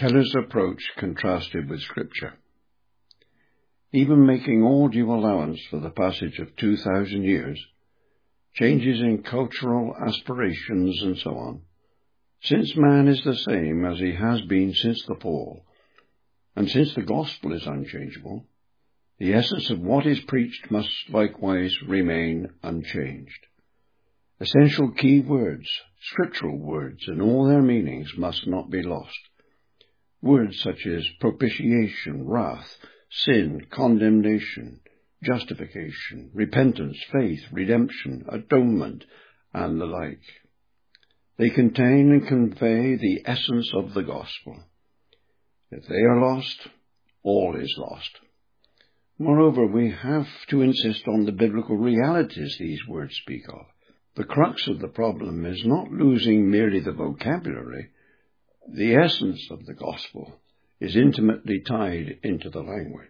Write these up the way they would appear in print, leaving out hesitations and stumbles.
Keller's approach contrasted with Scripture. Even making all due allowance for the passage of 2,000 years, changes in cultural aspirations and so on, since man is the same as he has been since the fall, and since the gospel is unchangeable, the essence of what is preached must likewise remain unchanged. Essential key words, scriptural words, and all their meanings must not be lost. Words such as propitiation, wrath, sin, condemnation, justification, repentance, faith, redemption, atonement, and the like. They contain and convey the essence of the gospel. If they are lost, all is lost. Moreover, we have to insist on the biblical realities these words speak of. The crux of the problem is not losing merely the vocabulary. The essence of the gospel is intimately tied into the language.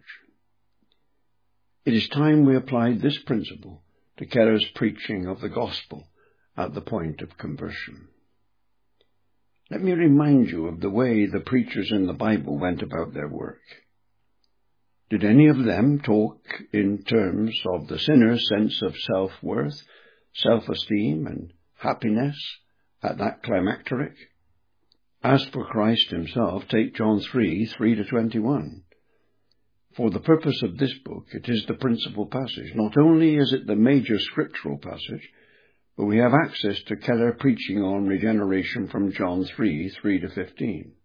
It is time we applied this principle to Keller's preaching of the gospel at the point of conversion. Let me remind you of the way the preachers in the Bible went about their work. Did any of them talk in terms of the sinner's sense of self-worth, self-esteem, and happiness at that climacteric? As for Christ himself, take John 3:3-21. For the purpose of this book, it is the principal passage. Not only is it the major scriptural passage, but we have access to Keller preaching on regeneration from John 3:3-15.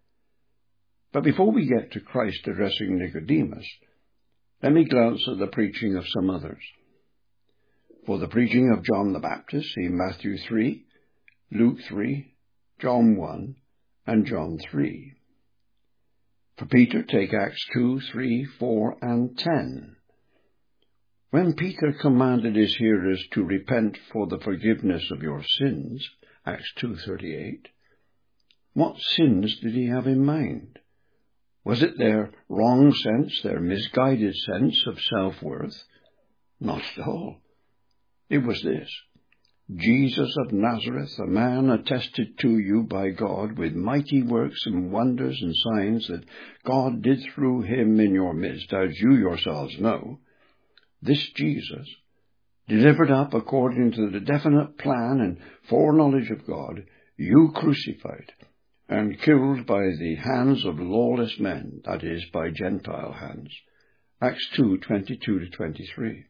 But before we get to Christ addressing Nicodemus, let me glance at the preaching of some others. For the preaching of John the Baptist, see Matthew 3, Luke 3, John 1, and John 3. For Peter, take Acts 2, 3, 4, and 10. When Peter commanded his hearers to repent for the forgiveness of your sins, Acts 2:38, what sins did he have in mind? Was it their wrong sense, their misguided sense of self-worth? Not at all. It was this: Jesus of Nazareth, a man attested to you by God with mighty works and wonders and signs that God did through him in your midst, as you yourselves know. This Jesus, delivered up according to the definite plan and foreknowledge of God, you crucified and killed by the hands of lawless men, that is, by Gentile hands. Acts 2:22-23.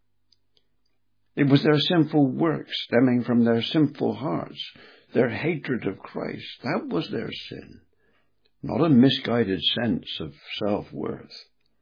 It was their sinful works stemming from their sinful hearts, their hatred of Christ. That was their sin, not a misguided sense of self-worth.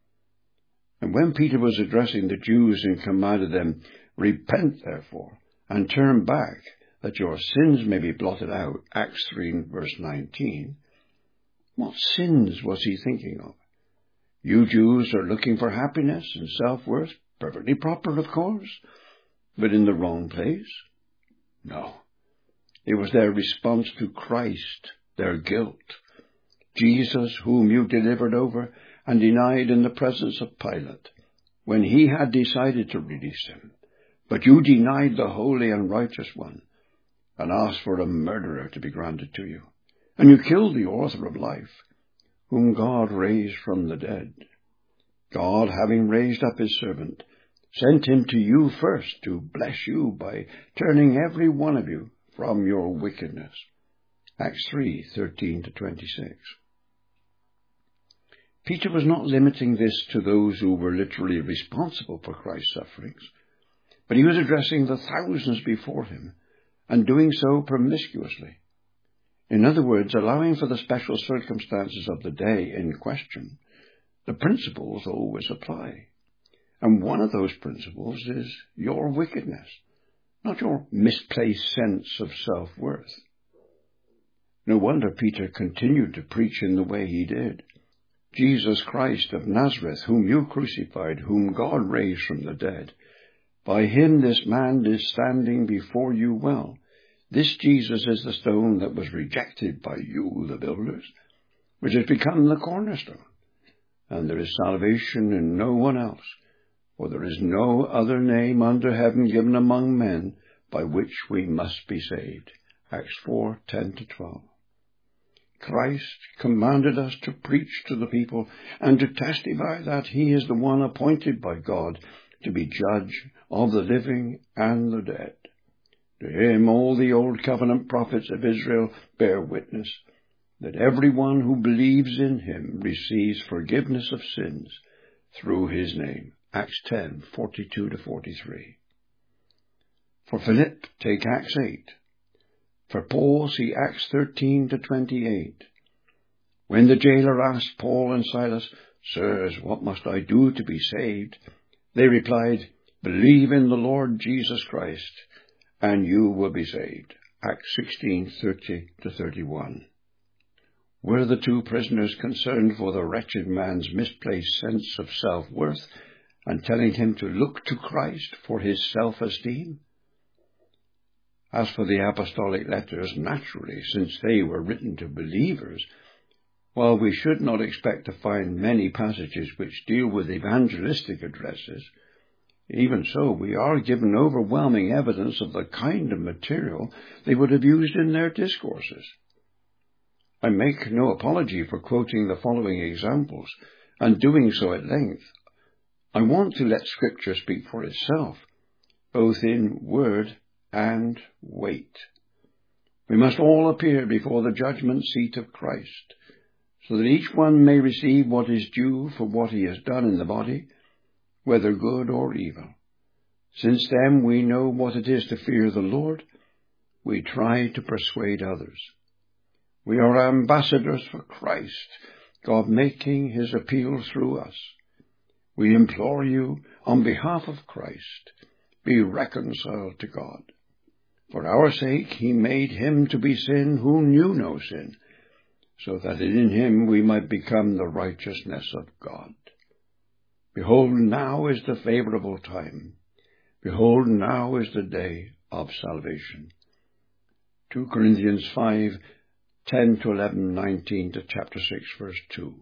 And when Peter was addressing the Jews and commanded them, repent therefore, and turn back, that your sins may be blotted out, Acts 3:19, what sins was he thinking of? You Jews are looking for happiness and self-worth, perfectly proper, of course, but in the wrong place? No. It was their response to Christ, their guilt. Jesus, whom you delivered over and denied in the presence of Pilate, when he had decided to release him. But you denied the holy and righteous one, and asked for a murderer to be granted to you. And you killed the author of life, whom God raised from the dead. God, having raised up his servant, sent him to you first to bless you by turning every one of you from your wickedness. Acts 3:13-26. Peter was not limiting this to those who were literally responsible for Christ's sufferings, but he was addressing the thousands before him, and doing so promiscuously. In other words, allowing for the special circumstances of the day in question, the principles always apply. And one of those principles is your wickedness, not your misplaced sense of self-worth. No wonder Peter continued to preach in the way he did. Jesus Christ of Nazareth, whom you crucified, whom God raised from the dead. By him this man is standing before you well. This Jesus is the stone that was rejected by you, the builders, which has become the cornerstone. And there is salvation in no one else, for there is no other name under heaven given among men by which we must be saved. Acts 4:10-12. Christ commanded us to preach to the people and to testify that he is the one appointed by God to be judge of the living and the dead. To him all the old covenant prophets of Israel bear witness that everyone who believes in him receives forgiveness of sins through his name. Acts 10:42-43. For Philip, take Acts 8. For Paul, see Acts 13-28. When the jailer asked Paul and Silas, Sirs, what must I do to be saved? They replied, Believe in the Lord Jesus Christ, and you will be saved. Acts 16:30-31. Were the two prisoners concerned for the wretched man's misplaced sense of self-worth and telling him to look to Christ for his self-esteem? As for the apostolic letters, naturally, since they were written to believers, while we should not expect to find many passages which deal with evangelistic addresses, even so we are given overwhelming evidence of the kind of material they would have used in their discourses. I make no apology for quoting the following examples, and doing so at length. I want to let Scripture speak for itself, both in word and weight. We must all appear before the judgment seat of Christ, so that each one may receive what is due for what he has done in the body, whether good or evil. Since then we know what it is to fear the Lord, we try to persuade others. We are ambassadors for Christ, God making his appeal through us. We implore you, on behalf of Christ, be reconciled to God. For our sake he made him to be sin who knew no sin, so that in him we might become the righteousness of God. Behold, now is the favorable time. Behold, now is the day of salvation. 2 Corinthians 5:10-11, 19 to chapter 6, verse 2.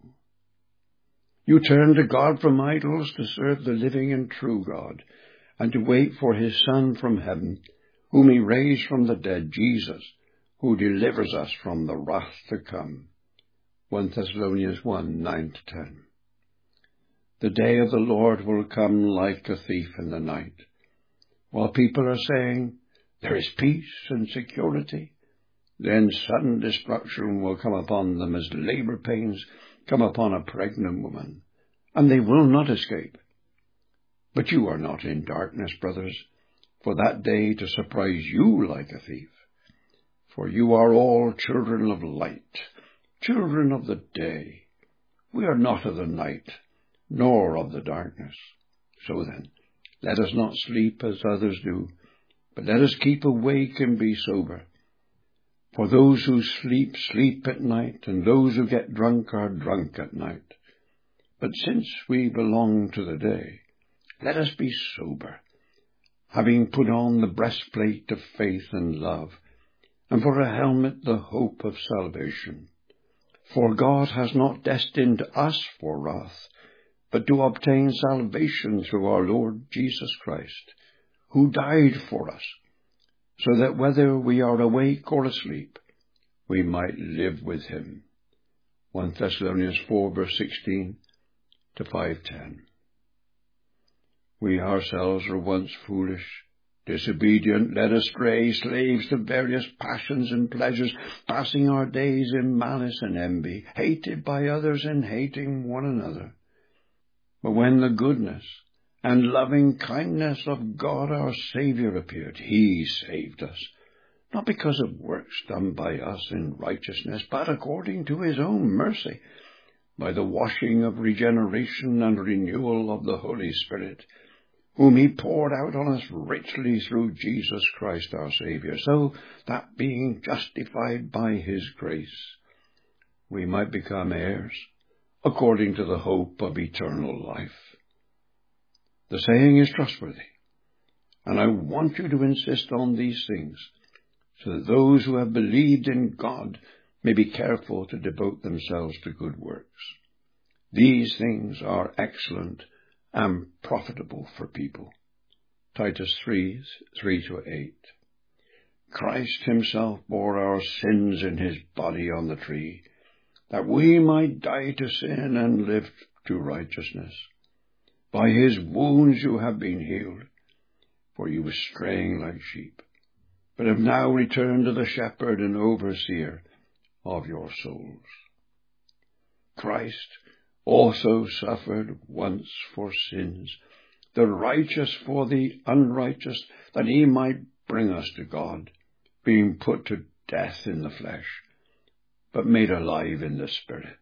You turn to God from idols to serve the living and true God, and to wait for his Son from heaven, whom he raised from the dead, Jesus, who delivers us from the wrath to come. 1 Thessalonians 1:9-10. The day of the Lord will come like a thief in the night. While people are saying, there is peace and security, then sudden destruction will come upon them as labor pains come upon a pregnant woman, and they will not escape. But you are not in darkness, brothers, for that day to surprise you like a thief. For you are all children of light, children of the day. We are not of the night, nor of the darkness. So then, let us not sleep as others do, but let us keep awake and be sober. For those who sleep, sleep at night, and those who get drunk are drunk at night. But since we belong to the day, let us be sober, having put on the breastplate of faith and love, and for a helmet the hope of salvation. For God has not destined us for wrath, but to obtain salvation through our Lord Jesus Christ, who died for us, so that whether we are awake or asleep, we might live with him. 1 Thessalonians 4, verse 16 to 5:10. We ourselves were once foolish, disobedient, led astray, slaves to various passions and pleasures, passing our days in malice and envy, hated by others and hating one another. But when the goodness and loving kindness of God our Saviour appeared, he saved us, not because of works done by us in righteousness, but according to his own mercy, by the washing of regeneration and renewal of the Holy Spirit, whom he poured out on us richly through Jesus Christ our Saviour, so that being justified by his grace, we might become heirs, according to the hope of eternal life. The saying is trustworthy, and I want you to insist on these things, so that those who have believed in God may be careful to devote themselves to good works. These things are excellent and profitable for people. Titus 3:3-8. Christ himself bore our sins in his body on the tree, that we might die to sin and live to righteousness. By his wounds you have been healed, for you were straying like sheep, but have now returned to the shepherd and overseer of your souls. Christ also suffered once for sins, the righteous for the unrighteous, that he might bring us to God, being put to death in the flesh, but made alive in the Spirit.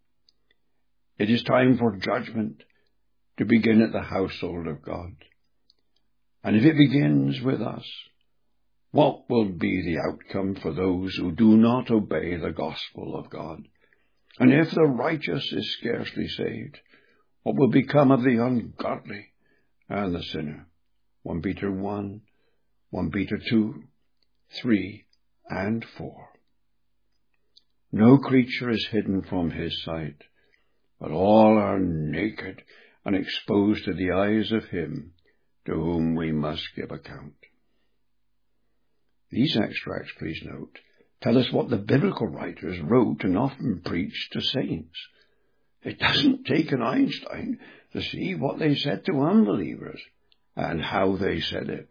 It is time for judgment to begin at the household of God. And if it begins with us, what will be the outcome for those who do not obey the gospel of God? And if the righteous is scarcely saved, what will become of the ungodly and the sinner? 1 Peter 1, 1 Peter 2, 3, and 4. No creature is hidden from his sight, but all are naked and exposed to the eyes of him to whom we must give account. These extracts, please note, tell us what the biblical writers wrote and often preached to saints. It doesn't take an Einstein to see what they said to unbelievers and how they said it.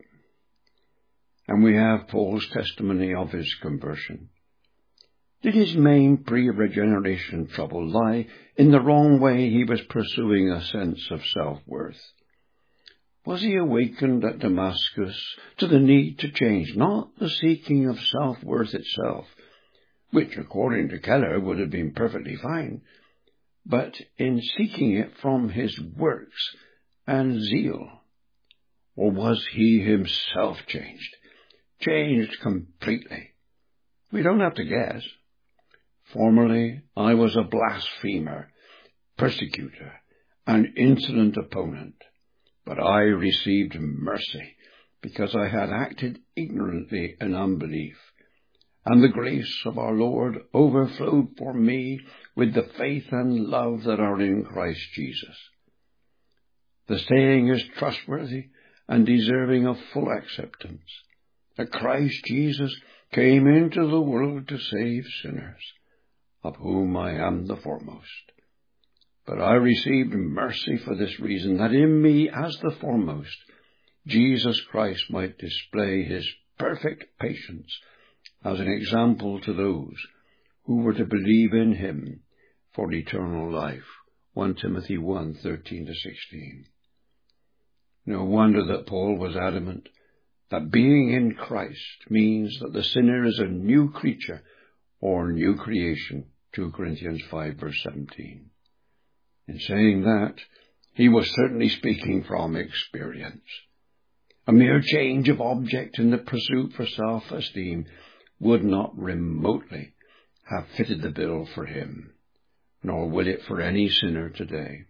And we have Paul's testimony of his conversion. Did his main pre-regeneration trouble lie in the wrong way he was pursuing a sense of self-worth? Was he awakened at Damascus to the need to change, not the seeking of self-worth itself, which, according to Keller, would have been perfectly fine, but in seeking it from his works and zeal? Or was he himself changed completely? We don't have to guess. Formerly, I was a blasphemer, persecutor, and insolent opponent, but I received mercy because I had acted ignorantly in unbelief, and the grace of our Lord overflowed for me with the faith and love that are in Christ Jesus. The saying is trustworthy and deserving of full acceptance, that Christ Jesus came into the world to save sinners, of whom I am the foremost. But I received mercy for this reason, that in me as the foremost, Jesus Christ might display his perfect patience as an example to those who were to believe in him for eternal life. 1 Timothy 1, 13-16. No wonder that Paul was adamant that being in Christ means that the sinner is a new creature or new creation, 2 Corinthians 5, verse 17. In saying that, he was certainly speaking from experience. A mere change of object in the pursuit for self-esteem would not remotely have fitted the bill for him, nor will it for any sinner today.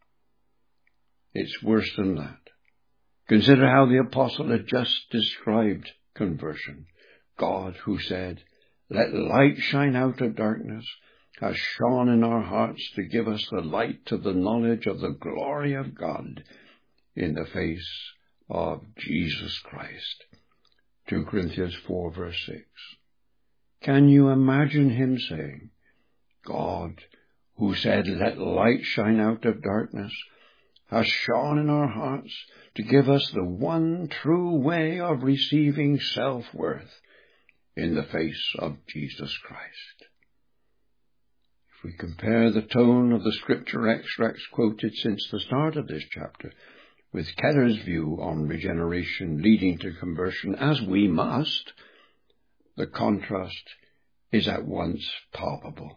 It's worse than that. Consider how the apostle had just described conversion. God, who said, "Let light shine out of darkness," has shone in our hearts to give us the light of the knowledge of the glory of God in the face of Jesus Christ. 2 Corinthians 4, verse 6. Can you imagine him saying, God, who said, "Let light shine out of darkness," has shone in our hearts to give us the one true way of receiving self-worth in the face of Jesus Christ. If we compare the tone of the scripture extracts quoted since the start of this chapter with Keller's view on regeneration leading to conversion, as we must, the contrast is at once palpable.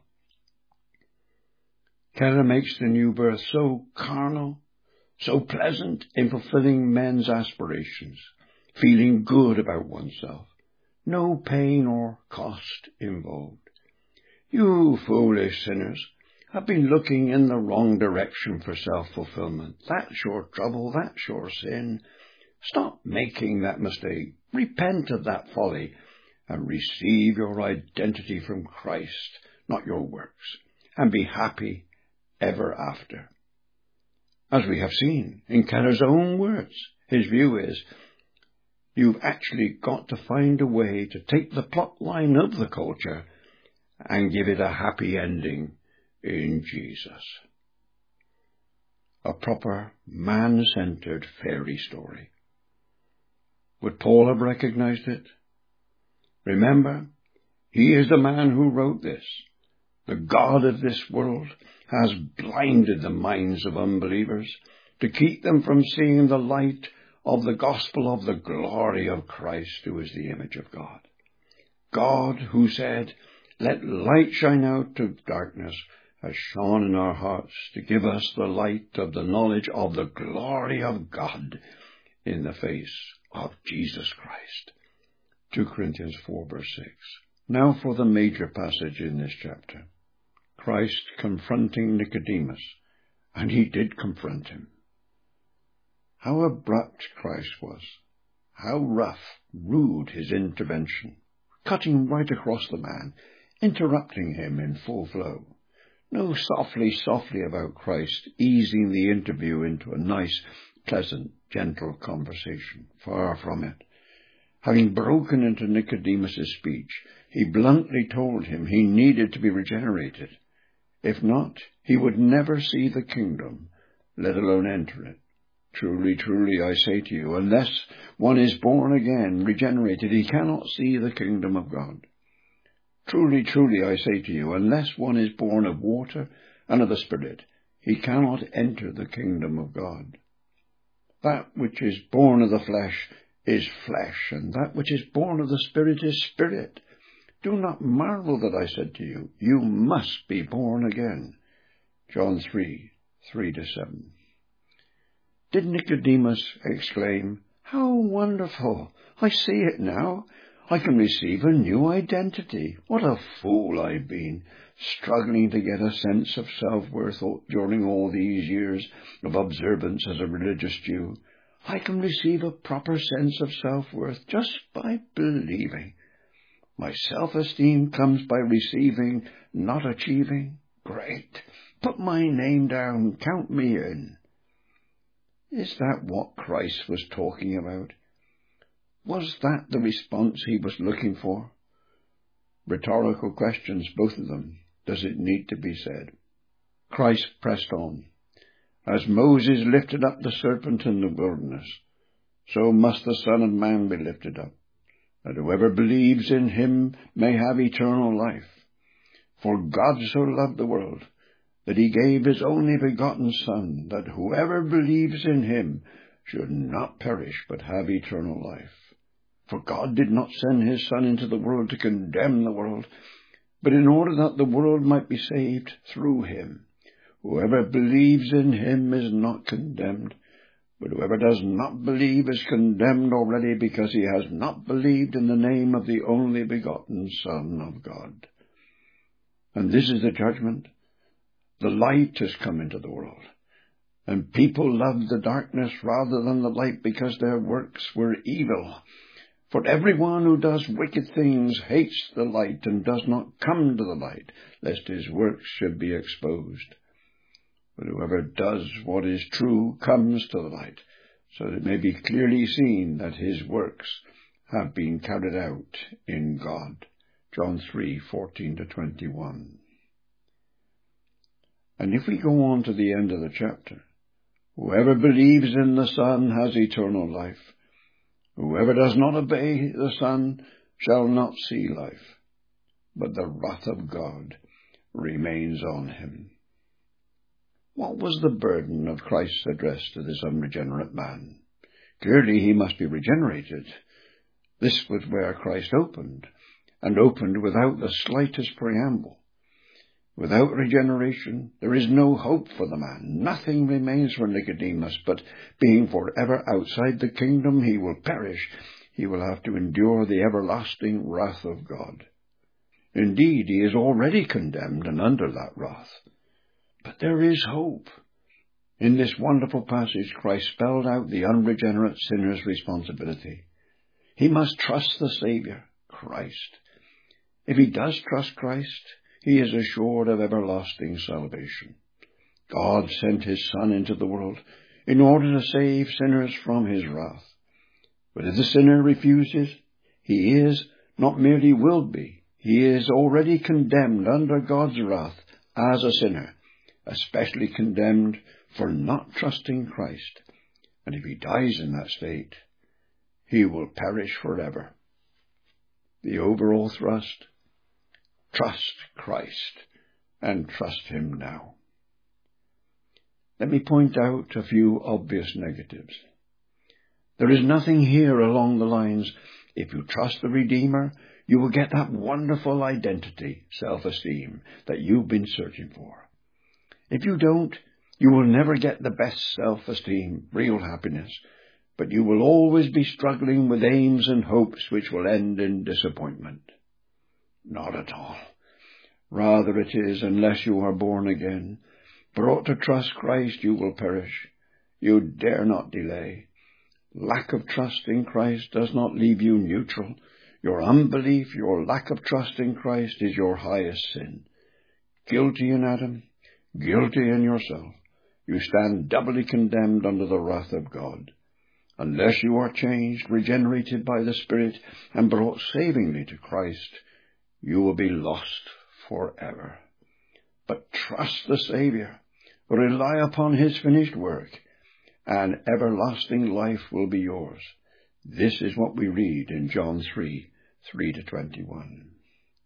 Keller makes the new birth so carnal, so pleasant in fulfilling men's aspirations, feeling good about oneself, no pain or cost involved. You foolish sinners have been looking in the wrong direction for self-fulfillment. That's your trouble, that's your sin. Stop making that mistake. Repent of that folly and receive your identity from Christ, not your works, and be happy ever after. As we have seen in Keller's own words, his view is, you've actually got to find a way to take the plot line of the culture and give it a happy ending in Jesus. A proper, man-centered fairy story. Would Paul have recognized it? Remember, he is the man who wrote this. The God of this world has blinded the minds of unbelievers to keep them from seeing the light of the gospel of the glory of Christ, who is the image of God. God, who said, "Let light shine out of darkness," has shone in our hearts to give us the light of the knowledge of the glory of God in the face of Jesus Christ. 2 Corinthians 4, verse 6. Now for the major passage in this chapter. Christ confronting Nicodemus, and he did confront him. How abrupt Christ was, how rough, rude his intervention, cutting right across the man, interrupting him in full flow. No softly about Christ, easing the interview into a nice, pleasant, gentle conversation. Far from it. Having broken into Nicodemus's speech, he bluntly told him he needed to be regenerated. If not, he would never see the kingdom, let alone enter it. Truly, truly, I say to you, unless one is born again, regenerated, he cannot see the kingdom of God. Truly, truly, I say to you, unless one is born of water and of the Spirit, he cannot enter the kingdom of God. That which is born of the flesh is flesh, and that which is born of the Spirit is spirit. Do not marvel that I said to you, you must be born again. John 3, 3-7. Did Nicodemus exclaim, "How wonderful! I see it now. I can receive a new identity. What a fool I've been, struggling to get a sense of self-worth during all these years of observance as a religious Jew. I can receive a proper sense of self-worth just by believing. My self-esteem comes by receiving, not achieving. Great. Put my name down. Count me in." Is that what Christ was talking about? Was that the response he was looking for? Rhetorical questions, both of them. Does it need to be said? Christ pressed on. As Moses lifted up the serpent in the wilderness, so must the Son of Man be lifted up, that whoever believes in him may have eternal life. For God so loved the world, that he gave his only begotten Son, that whoever believes in him should not perish, but have eternal life. For God did not send his Son into the world to condemn the world, but in order that the world might be saved through him. Whoever believes in him is not condemned, but whoever does not believe is condemned already, because he has not believed in the name of the only begotten Son of God. And this is the judgment. The light has come into the world, and people loved the darkness rather than the light, because their works were evil. For everyone who does wicked things hates the light and does not come to the light, lest his works should be exposed. But whoever does what is true comes to the light, so that it may be clearly seen that his works have been carried out in God. John 3, 14-21. And if we go on to the end of the chapter, whoever believes in the Son has eternal life. Whoever does not obey the Son shall not see life, but the wrath of God remains on him. What was the burden of Christ's address to this unregenerate man? Clearly he must be regenerated. This was where Christ opened, and opened without the slightest preamble. Without regeneration, there is no hope for the man. Nothing remains for Nicodemus, but being forever outside the kingdom, he will perish. He will have to endure the everlasting wrath of God. Indeed, he is already condemned and under that wrath. But there is hope. In this wonderful passage, Christ spelled out the unregenerate sinner's responsibility. He must trust the Savior, Christ. If he does trust Christ, he is assured of everlasting salvation. God sent his Son into the world in order to save sinners from his wrath. But if the sinner refuses, he is, not merely will be, he is already condemned under God's wrath as a sinner, especially condemned for not trusting Christ. And if he dies in that state, he will perish forever. The overall thrust: trust Christ, and trust him now. Let me point out a few obvious negatives. There is nothing here along the lines, if you trust the Redeemer, you will get that wonderful identity, self-esteem, that you've been searching for. If you don't, you will never get the best self-esteem, real happiness, but you will always be struggling with aims and hopes which will end in disappointment. Not at all. Rather it is, unless you are born again, brought to trust Christ, you will perish. You dare not delay. Lack of trust in Christ does not leave you neutral. Your unbelief, your lack of trust in Christ is your highest sin. Guilty in Adam, guilty in yourself. You stand doubly condemned under the wrath of God. Unless you are changed, regenerated by the Spirit, and brought savingly to Christ, you will be lost forever. But trust the Saviour. Rely upon his finished work, and everlasting life will be yours. This is what we read in John 3:3-21.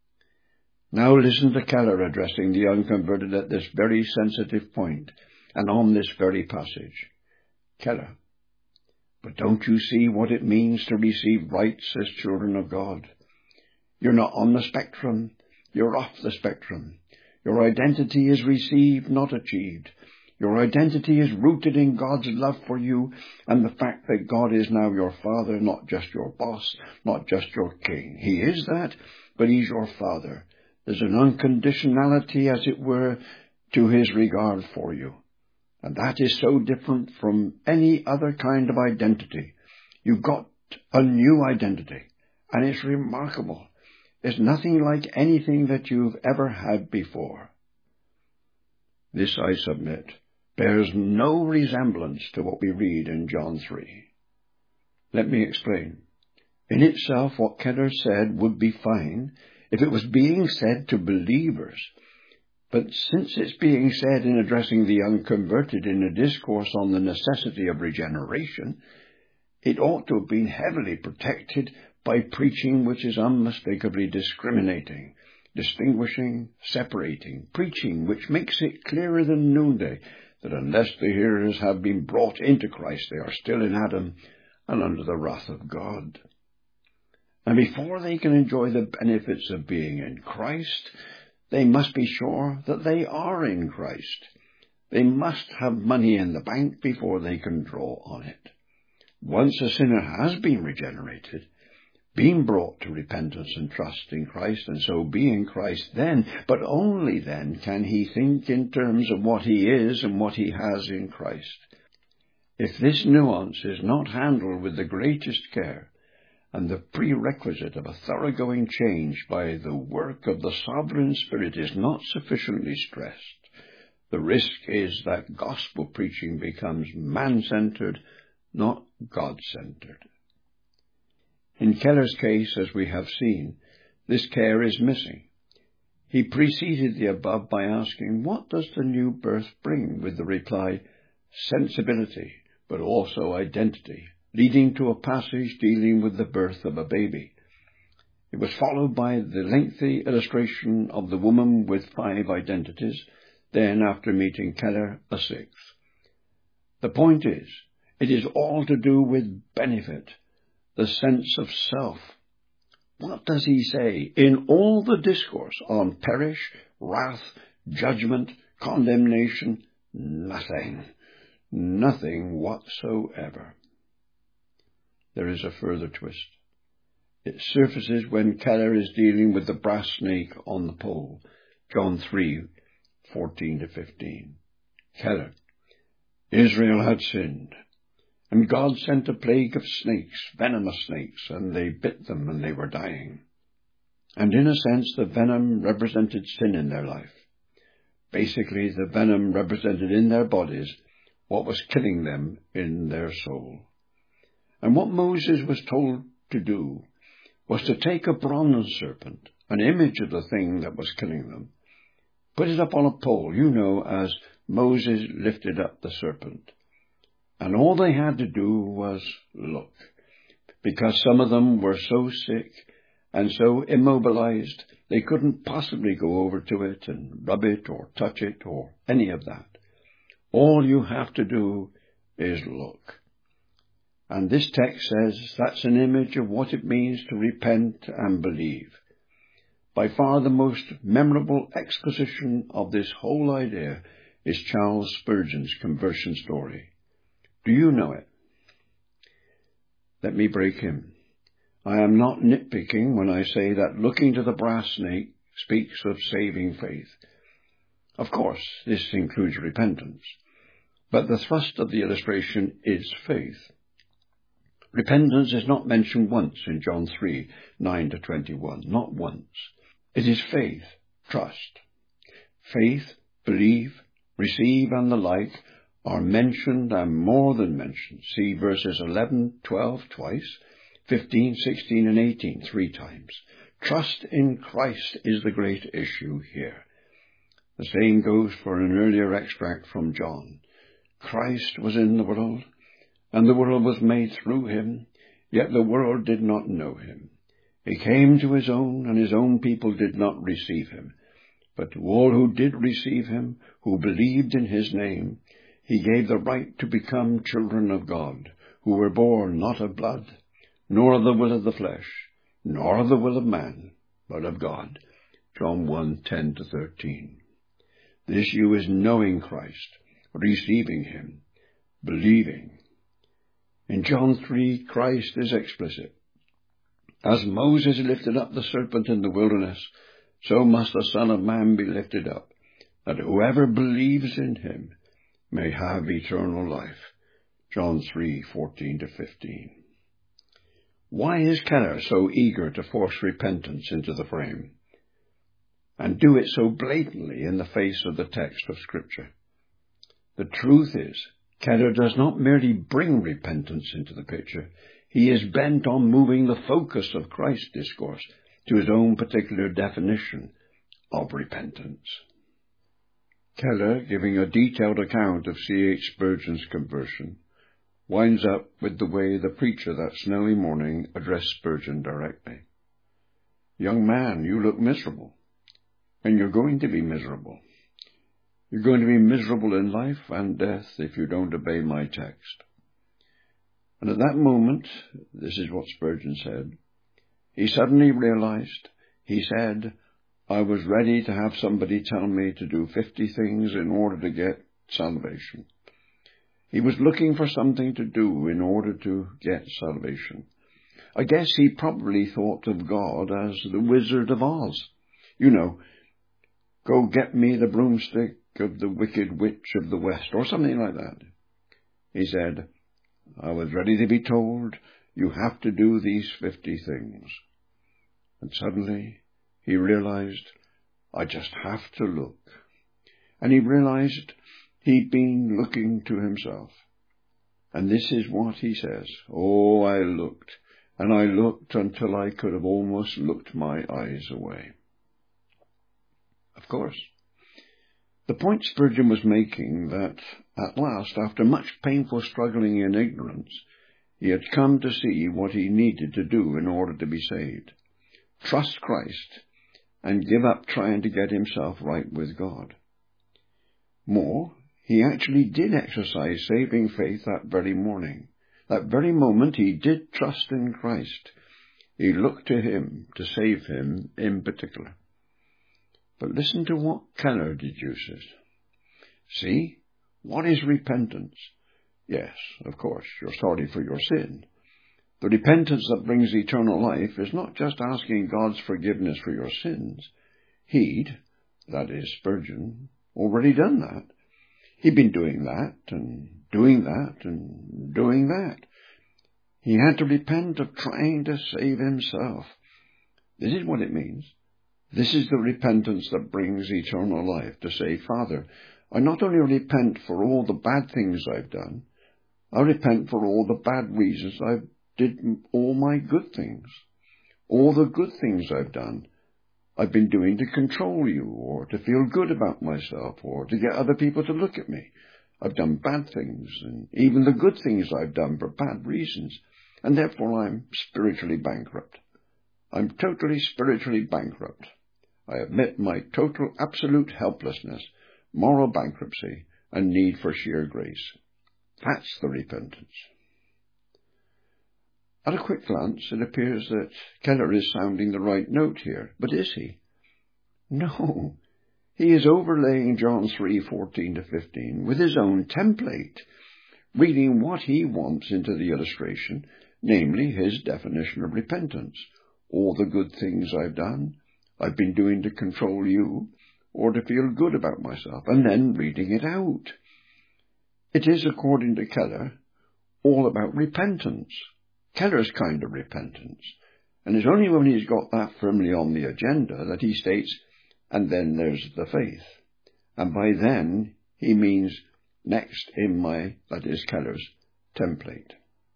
Now listen to Keller addressing the unconverted at this very sensitive point, and on this very passage. Keller: but don't you see what it means to receive rights as children of God? You're not on the spectrum. You're off the spectrum. Your identity is received, not achieved. Your identity is rooted in God's love for you and the fact that God is now your Father, not just your boss, not just your king. He is that, but he's your Father. There's an unconditionality, as it were, to his regard for you. And that is so different from any other kind of identity. You've got a new identity, and it's remarkable. It's nothing like anything that you've ever had before. This, I submit, bears no resemblance to what we read in John 3. Let me explain. In itself, what Keller said would be fine if it was being said to believers. But since it's being said in addressing the unconverted in a discourse on the necessity of regeneration, it ought to have been heavily protected by preaching which is unmistakably discriminating, distinguishing, separating, preaching which makes it clearer than noonday that unless the hearers have been brought into Christ, they are still in Adam and under the wrath of God. And before they can enjoy the benefits of being in Christ, they must be sure that they are in Christ. They must have money in the bank before they can draw on it. Once a sinner has been regenerated, being brought to repentance and trust in Christ, and so be in Christ, then, but only then, can he think in terms of what he is and what he has in Christ. If this nuance is not handled with the greatest care, and the prerequisite of a thoroughgoing change by the work of the sovereign Spirit is not sufficiently stressed, the risk is that gospel preaching becomes man-centered, not God-centered. In Keller's case, as we have seen, this care is missing. He preceded the above by asking, what does the new birth bring? With the reply, sensibility, but also identity, leading to a passage dealing with the birth of a baby. It was followed by the lengthy illustration of the woman with 5 identities, then, after meeting Keller, a 6th. The point is, it is all to do with benefit, the sense of self. What does he say in all the discourse on perish, wrath, judgment, condemnation? Nothing. Nothing whatsoever. There is a further twist. It surfaces when Keller is dealing with the brass snake on the pole, John 3:14-15. Keller: Israel had sinned, and God sent a plague of snakes, venomous snakes, and they bit them and they were dying. And in a sense, the venom represented sin in their life. Basically, the venom represented in their bodies what was killing them in their soul. And what Moses was told to do was to take a bronze serpent, an image of the thing that was killing them, put it up on a pole, as Moses lifted up the serpent. And all they had to do was look, because some of them were so sick and so immobilized they couldn't possibly go over to it and rub it or touch it or any of that. All you have to do is look. And this text says that's an image of what it means to repent and believe. By far the most memorable exposition of this whole idea is Charles Spurgeon's conversion story. Do you know it? Let me break him. I am not nitpicking when I say that looking to the brass snake speaks of saving faith. Of course, this includes repentance, but the thrust of the illustration is faith. Repentance is not mentioned once in John 3, 9-21, not once. It is faith, trust. Faith, believe, receive, and the like are mentioned and more than mentioned. See verses 11, 12 twice, 15, 16, and 18 3 times. Trust in Christ is the great issue here. The same goes for an earlier extract from John. Christ was in the world, and the world was made through him, yet the world did not know him. He came to his own, and his own people did not receive him. But to all who did receive him, who believed in his name, he gave the right to become children of God, who were born not of blood, nor of the will of the flesh, nor of the will of man, but of God. John 1, 10-13. The issue is knowing Christ, receiving him, believing. In John 3, Christ is explicit. As Moses lifted up the serpent in the wilderness, so must the Son of Man be lifted up, that whoever believes in him may have eternal life. John 3, 14-15. Why is Keller so eager to force repentance into the frame, and do it so blatantly in the face of the text of Scripture? The truth is, Keller does not merely bring repentance into the picture. He is bent on moving the focus of Christ's discourse to his own particular definition of repentance. Keller, giving a detailed account of C.H. Spurgeon's conversion, winds up with the way the preacher that snowy morning addressed Spurgeon directly. "Young man, you look miserable, and you're going to be miserable. You're going to be miserable in life and death if you don't obey my text." And at that moment, this is what Spurgeon said, he suddenly realized, he said, "I was ready to have somebody tell me to do 50 things in order to get salvation." He was looking for something to do in order to get salvation. I guess he probably thought of God as the Wizard of Oz. Go get me the broomstick of the Wicked Witch of the West, or something like that. He said, "I was ready to be told, you have to do these 50 things. And suddenly he realized, I just have to look. And he realized he'd been looking to himself. And this is what he says, "Oh, I looked, and I looked until I could have almost looked my eyes away." Of course, the point Spurgeon was making that at last, after much painful struggling in ignorance, he had come to see what he needed to do in order to be saved. Trust Christ and give up trying to get himself right with God. More, he actually did exercise saving faith that very morning. That very moment he did trust in Christ. He looked to him to save him in particular. But listen to what Keller deduces. See, what is repentance? Yes, of course, you're sorry for your sin. The repentance that brings eternal life is not just asking God's forgiveness for your sins. He'd, that is Spurgeon, already done that. He'd been doing that and doing that and doing that. He had to repent of trying to save himself. This is what it means. This is the repentance that brings eternal life, to say, "Father, I not only repent for all the bad things I've done, I repent for all the bad reasons I did all my good things. All the good things I've done, I've been doing to control you, or to feel good about myself, or to get other people to look at me. I've done bad things, and even the good things I've done for bad reasons, and therefore I'm spiritually bankrupt. I'm totally spiritually bankrupt. I admit my total absolute helplessness, moral bankruptcy, and need for sheer grace. That's the repentance. At a quick glance, it appears that Keller is sounding the right note here, but is he? No. He is overlaying John 3:14-15 with his own template, reading what he wants into the illustration, namely his definition of repentance. All the good things I've done, I've been doing to control you, or to feel good about myself, and then reading it out. It is, according to Keller, all about repentance. Keller's kind of repentance. And it's only when he's got that firmly on the agenda that he states, and then there's the faith. And by then, he means next in that is Keller's, template.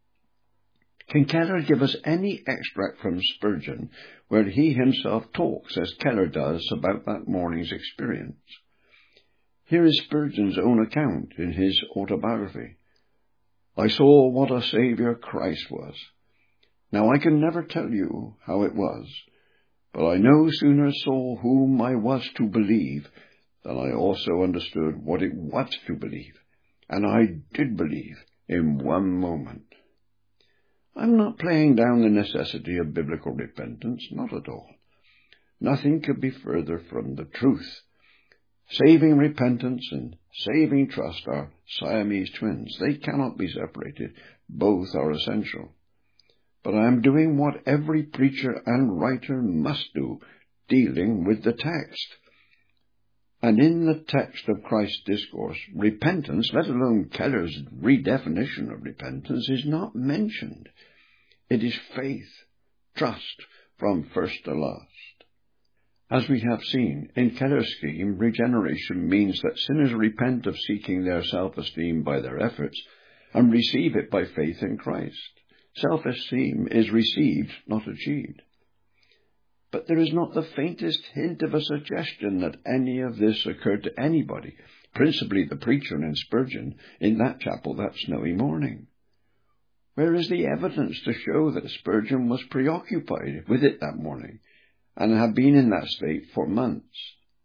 Can Keller give us any extract from Spurgeon where he himself talks, as Keller does, about that morning's experience? Here is Spurgeon's own account in his autobiography. I saw what a Saviour Christ was. Now I can never tell you how it was, but I no sooner saw whom I was to believe than I also understood what it was to believe, and I did believe in one moment. I'm not playing down the necessity of biblical repentance, not at all. Nothing could be further from the truth. Saving repentance and saving trust are Siamese twins. They cannot be separated. Both are essential. But I am doing what every preacher and writer must do, dealing with the text. And in the text of Christ's discourse, repentance, let alone Keller's redefinition of repentance, is not mentioned. It is faith, trust, from first to last. As we have seen, in Keller's scheme, regeneration means that sinners repent of seeking their self-esteem by their efforts and receive it by faith in Christ. Self-esteem is received, not achieved. But there is not the faintest hint of a suggestion that any of this occurred to anybody, principally the preacher and Spurgeon, in that chapel that snowy morning. Where is the evidence to show that Spurgeon was preoccupied with it that morning, and had been in that state for months?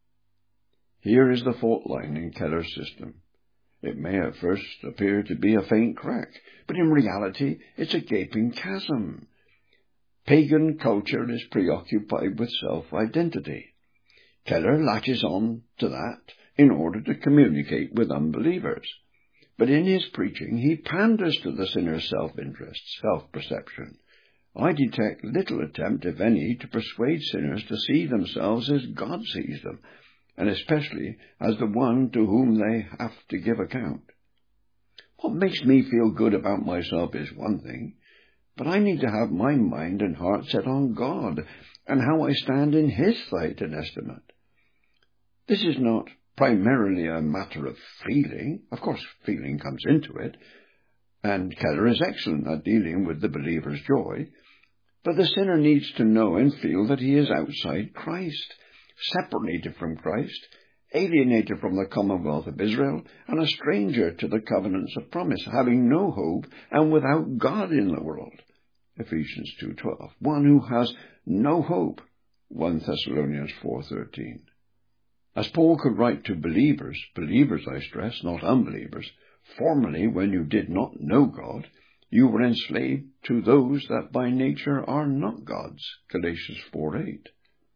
Here is the fault line in Keller's system. It may at first appear to be a faint crack, but in reality it's a gaping chasm. Pagan culture is preoccupied with self-identity. Keller latches on to that in order to communicate with unbelievers. But in his preaching he panders to the sinner's self-interest, self-perception. I detect little attempt, if any, to persuade sinners to see themselves as God sees them, and especially as the one to whom they have to give account. What makes me feel good about myself is one thing, but I need to have my mind and heart set on God and how I stand in His sight and estimate. This is not primarily a matter of feeling. Of course, feeling comes into it, and Keller is excellent at dealing with the believer's joy, but the sinner needs to know and feel that he is outside Christ, separated from Christ, alienated from the commonwealth of Israel, and a stranger to the covenants of promise, having no hope and without God in the world. Ephesians 2:12. One who has no hope. 1 Thessalonians 4:13. As Paul could write to believers, I stress, not unbelievers, formerly when you did not know God, you were enslaved to those that by nature are not God's. Galatians 4:8.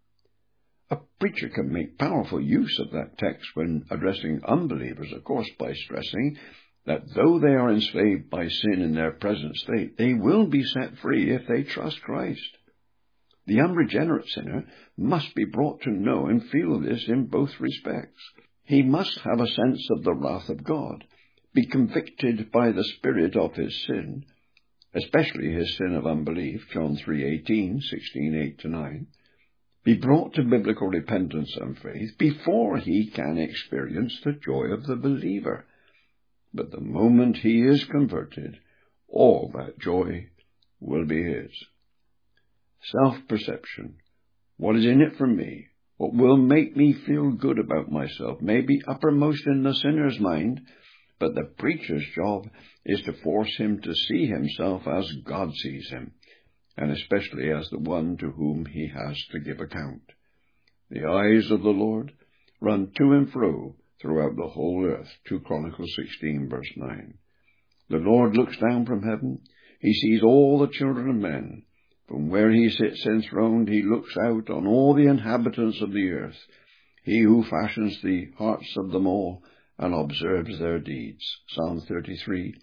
A preacher can make powerful use of that text when addressing unbelievers, of course, by stressing that though they are enslaved by sin in their present state, they will be set free if they trust Christ. The unregenerate sinner must be brought to know and feel this in both respects. He must have a sense of the wrath of God, be convicted by the Spirit of his sin, especially his sin of unbelief, John 3:18, 16:8-9, be brought to biblical repentance and faith before he can experience the joy of the believer. But the moment he is converted, all that joy will be his. Self-perception. What is in it for me? what will make me feel good about myself, may be uppermost in the sinner's mind, but the preacher's job is to force him to see himself as God sees him, and especially as the one to whom he has to give account. The eyes of the Lord run to and fro throughout the whole earth. 2 Chronicles 16, verse 9. The Lord looks down from heaven. He sees all the children of men. From where he sits enthroned, he looks out on all the inhabitants of the earth, he who fashions the hearts of them all and observes their deeds. Psalm 33,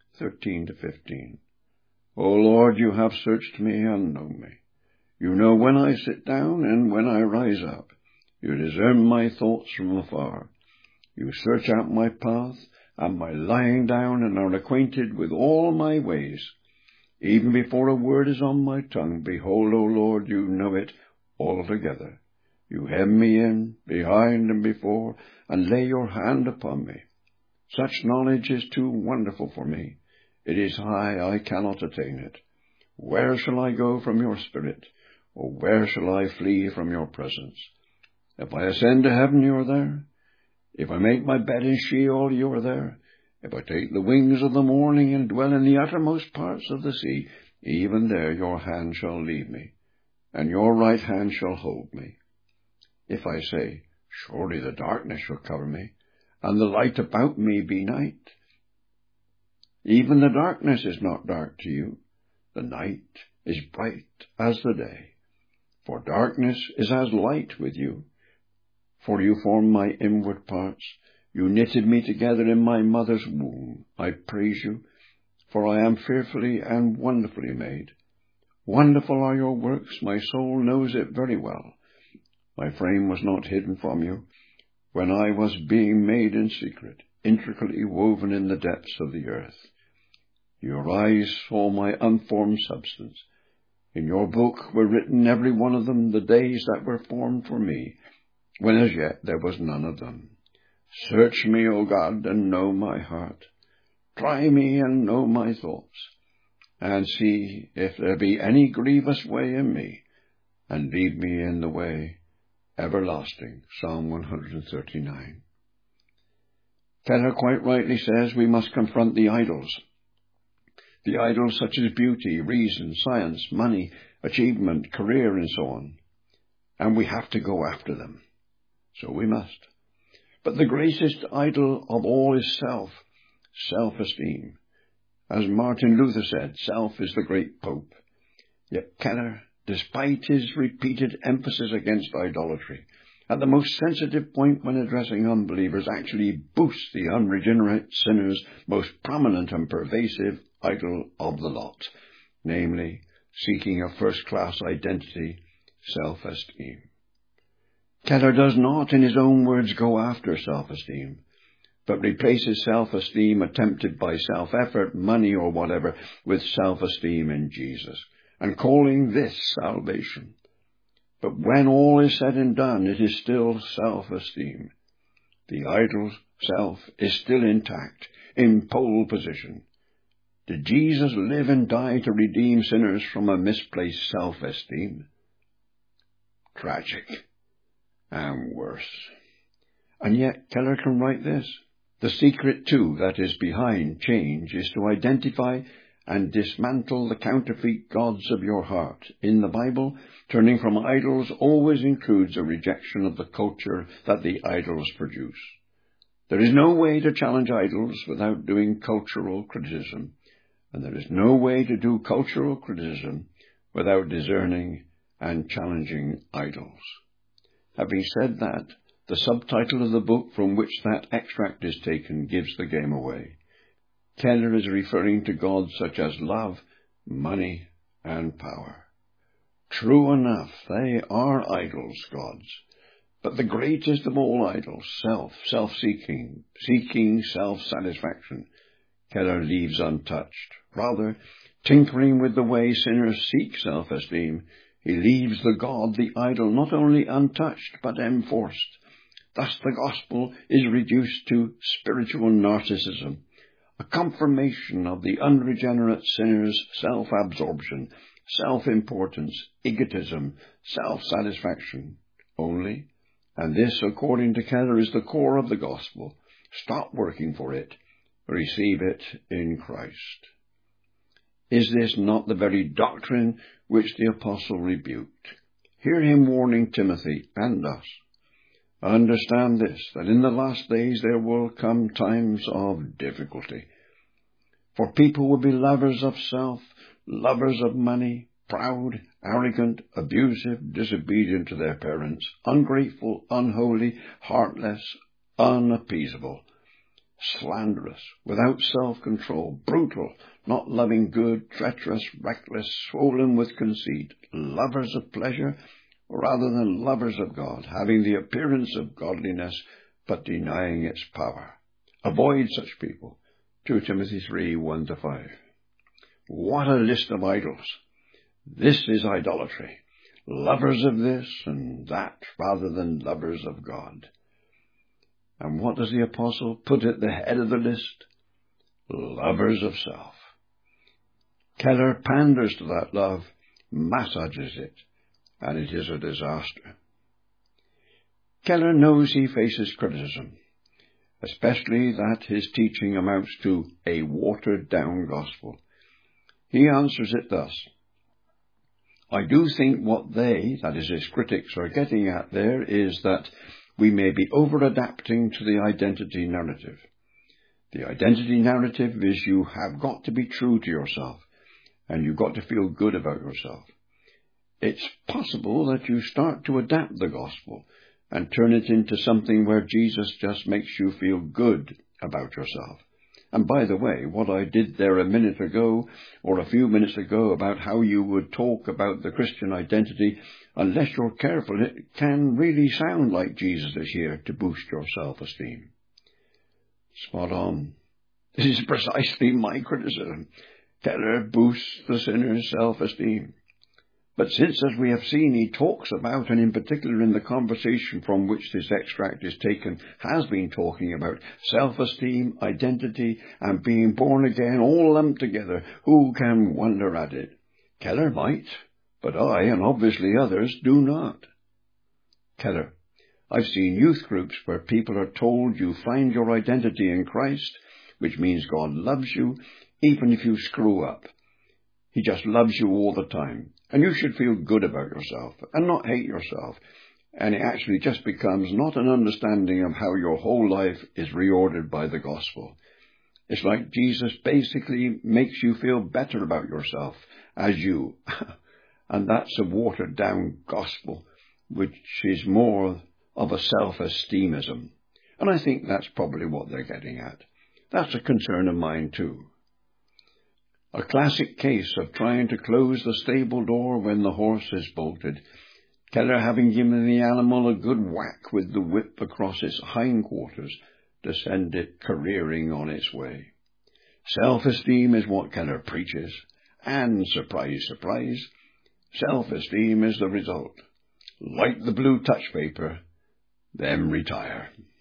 13-15. O Lord, you have searched me and known me. You know when I sit down and when I rise up. You discern my thoughts from afar. You search out my path and my lying down, and are acquainted with all my ways. Even before a word is on my tongue, behold, O Lord, you know it altogether. You hem me in, behind and before, and lay your hand upon me. Such knowledge is too wonderful for me. It is high, I cannot attain it. Where shall I go from your spirit? Or where shall I flee from your presence? If I ascend to heaven, you are there. If I make my bed in Sheol, you are there. If I take the wings of the morning and dwell in the uttermost parts of the sea, even there your hand shall lead me, and your right hand shall hold me. If I say, surely the darkness shall cover me, and the light about me be night. Even the darkness is not dark to you. The night is bright as the day. For darkness is as light with you. For you formed my inward parts. You knitted me together in my mother's womb. I praise you, for I am fearfully and wonderfully made. Wonderful are your works. My soul knows it very well. My frame was not hidden from you when I was being made in secret, intricately woven in the depths of the earth. Your eyes saw my unformed substance. In your book were written, every one of them, the days that were formed for me, when as yet there was none of them. Search me, O God, and know my heart. Try me and know my thoughts, and see if there be any grievous way in me, and lead me in the way everlasting. Psalm 139. Keller quite rightly says we must confront the idols. The idols such as beauty, reason, science, money, achievement, career, and so on. And we have to go after them. So we must. But the greatest idol of all is self-esteem. As Martin Luther said, self is the great pope. Yet Keller, despite his repeated emphasis against idolatry, at the most sensitive point when addressing unbelievers, actually boosts the unregenerate sinner's most prominent and pervasive idol of the lot, namely, seeking a first-class identity, self-esteem. Keller does not, in his own words, go after self-esteem, but replaces self-esteem attempted by self-effort, money, or whatever, with self-esteem in Jesus, and calling this salvation. But when all is said and done, it is still self-esteem. The idol's self is still intact, in pole position. Did Jesus live and die to redeem sinners from a misplaced self-esteem? Tragic. And worse. And yet Keller can write this. The secret, too, that is behind change is to identify and dismantle the counterfeit gods of your heart. In the Bible, turning from idols always includes a rejection of the culture that the idols produce. There is no way to challenge idols without doing cultural criticism, and there is no way to do cultural criticism without discerning and challenging idols. Having said that, the subtitle of the book from which that extract is taken gives the game away. Keller is referring to gods such as love, money, and power. True enough, they are idols, gods. But the greatest of all idols, self-seeking, seeking self-satisfaction, Keller leaves untouched. Rather, tinkering with the way sinners seek self-esteem, he leaves the god, the idol, not only untouched, but enforced. Thus the gospel is reduced to spiritual narcissism, a confirmation of the unregenerate sinner's self-absorption, self-importance, egotism, self-satisfaction. Only And this, according to Keller, is the core of the gospel. Stop working for it. Receive it in Christ. Is this not the very doctrine which the apostle rebuked? Hear him warning Timothy and us. Understand this, that in the last days there will come times of difficulty. For people will be lovers of self, lovers of money, proud, arrogant, abusive, disobedient to their parents, ungrateful, unholy, heartless, unappeasable, slanderous, without self-control, brutal, not loving good, treacherous, reckless, swollen with conceit, lovers of pleasure rather than lovers of God, having the appearance of godliness but denying its power. Avoid such people. 2 Timothy 3, 1-5. What a list of idols! This is idolatry. Lovers of this and that rather than lovers of God. And what does the apostle put at the head of the list? Lovers of self. Keller panders to that love, massages it, and it is a disaster. Keller knows he faces criticism, especially that his teaching amounts to a watered-down gospel. He answers it thus: I do think what they, that is his critics, are getting at there is that we may be over-adapting to the identity narrative. The identity narrative is you have got to be true to yourself, and you've got to feel good about yourself. It's possible that you start to adapt the gospel and turn it into something where Jesus just makes you feel good about yourself. And by the way, what I did there a minute ago, or a few minutes ago, about how you would talk about the Christian identity, unless you're careful, it can really sound like Jesus is here to boost your self-esteem. Spot on. This is precisely my criticism. Keller boosts the sinner's self-esteem. But since, as we have seen, he talks about, and in particular in the conversation from which this extract is taken, has been talking about self-esteem, identity, and being born again, all lumped together, who can wonder at it? Keller might, but I, and obviously others, do not. Keller: I've seen youth groups where people are told you find your identity in Christ, which means God loves you, even if you screw up. He just loves you all the time. And you should feel good about yourself and not hate yourself. And it actually just becomes not an understanding of how your whole life is reordered by the gospel. It's like Jesus basically makes you feel better about yourself as you. And that's a watered down gospel, which is more of a self-esteemism. And I think that's probably what they're getting at. That's a concern of mine too. A classic case of trying to close the stable door when the horse is bolted, Keller having given the animal a good whack with the whip across its hindquarters to send it careering on its way. Self-esteem is what Keller preaches, and surprise, surprise, self-esteem is the result. Like the blue touch paper, then retire.